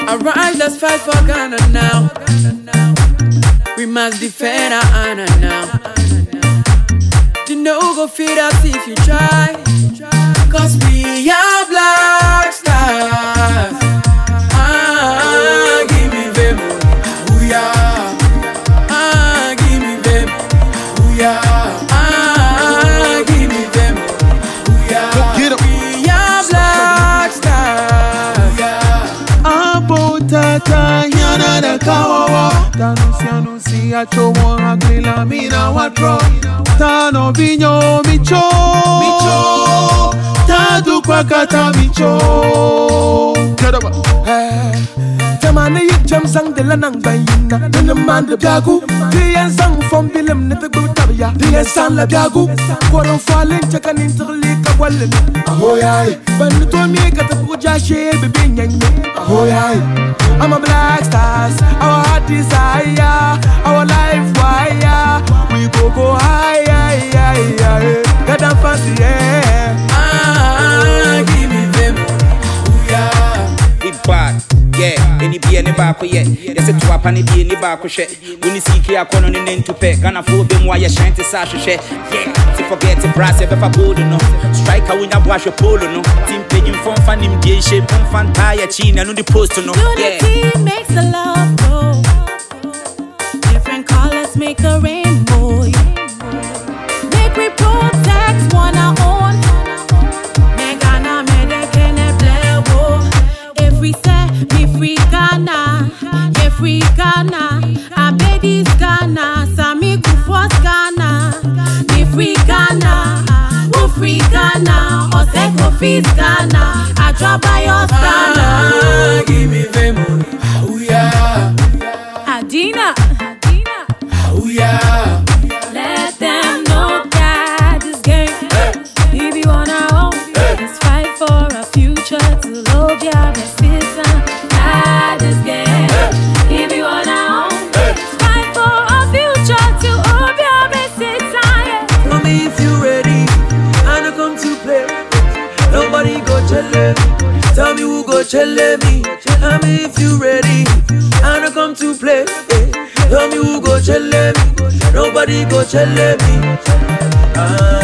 Alright, let's fight for Ghana now. We must defend our honor now. You know go feed us if you try. Cause we are black stars. Give me them. Hallelujah. Give me them. Hallelujah. Give me them. Hallelujah. We are black stars. Tata yana da kawawa tanusi achomo aklila mina watro tano vinyo micho tadu kwakata micho Tamane yik jam sang de la nang bayina de man de gagu de sang fom bilim ne te gutabya de sang la gagu koron falin chakan interli ka wallen ahoyai ban to mi ka te buja she bebe nyanyi ahoyai I'm a black stars, our heart desire, our life wire. We go higher, get them fancy, yeah. Give me them, yeah. Big bad, yeah. Any be any back, yeah. Yes, it's what any be any back, shit. When you see Kia Conon in to pay, can afford them while you're shanty sash, shit. Yeah, to forget to brass if I go to no. Strike a winner, wash a polo, no. Team paying from Fanning Gay shape, from Fantaya, China, no the post to no. Unity makes the love grow. Different colors make a rainbow. Make we protect one our own. Megana medekene blewo. If we say me free Ghana, yeah free Ghana. Abedi's Ghana, Sami Kufos Ghana. Me free Ghana, who free Ghana. Oseko fees Ghana, I drop by your Ghana. Give me them, Adina, yeah. let them know that this game, we be on our own. Let's fight for our future to love your best season. This game, we be on our own. Let's fight for our future to love your best season. Tell me if you ready, and I come to play. Nobody go tell me. Tell me who go tell me. Tell me if you ready, and I come to play. Tell me who go tell me. Nobody go tell me.